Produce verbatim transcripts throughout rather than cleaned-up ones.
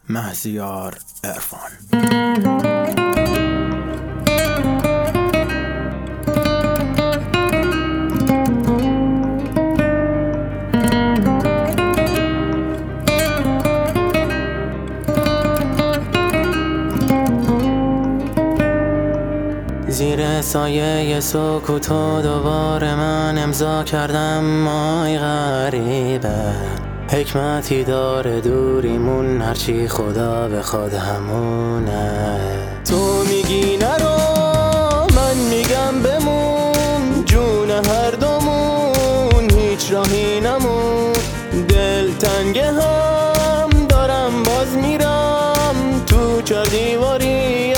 مهزیار عرفان. زیر سایه سکوت و دوباره من امضا کردم مای غریبه. حکمتی داره دوریمون، هرچی خدا بخواد همونه. تو میگی نرو، من میگم بمون، جون هر دومون هیچ راهی نمون. دل تنگ هم دارم باز میرم تو چار دیواری،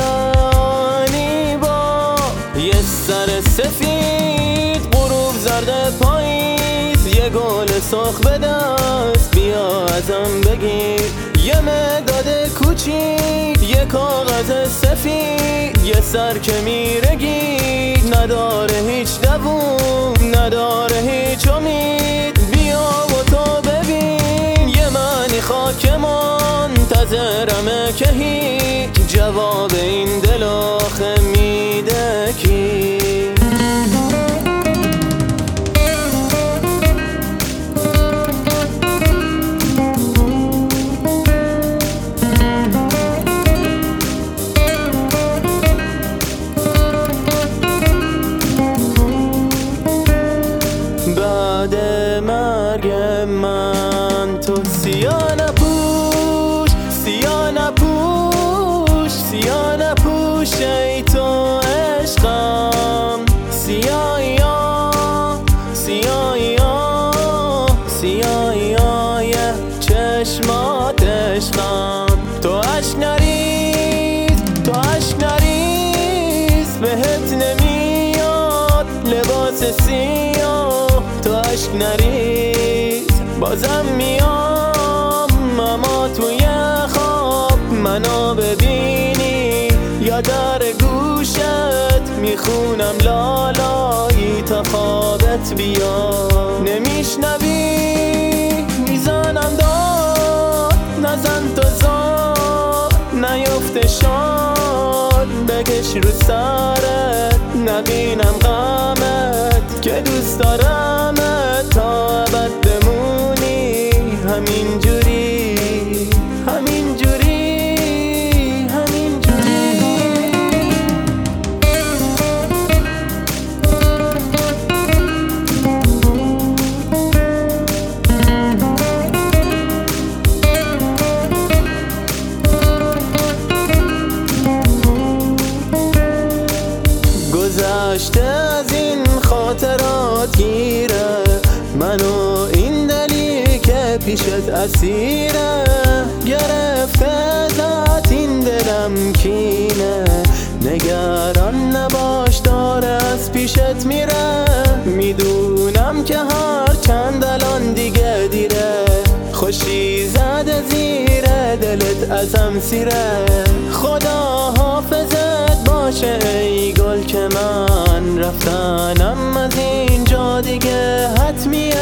یه سر سفید غروب زرد پاییز، یه گل سرخ به دست بیا ازم بگیر. یه مداد کوچیک، یه کاغذ سفید، یه سر که میرگید، نداره هیچ دووم، نداره هیچ امید. بیا و تو ببین یه معنی خاک منتظرمه که هیچ جواب این دل آخه میده کی؟ بعد مرگ من تو سیاه نپوش، سیاه نپوش، سیاه نپوش ای تو عشقم. سیاهی ها، سیاهی ها، سیاهی های چشمات عشقم. تو عشق نریز، تو عشق نریز، بهت نمیاد لباس سیاه. تو عشق نریز، بازم میام اما توی خواب منو ببینی، یا در گوشت میخونم لالایی تا خوابت بیا. نمیشنوی میزنم داد، نزن تو زاد، نیفته شاد، بکش رو سرت نبینم غمت، که دوست دارمت تا ابد بمونی. همین جوری، همین جوری، همین جوری. گذشته از این خاطرات گیره، منو این دلی که پیشت اسیره. گرفته ذات این دلم کینه، نگران نباش داره از پیشت میره. میدونم که هر چند الان دیگه دیره، خوشی زده زیر دلت ازم سیره. خدا حافظت باشه ای گل که من رفتنم از اینجا دیگه حتمیه.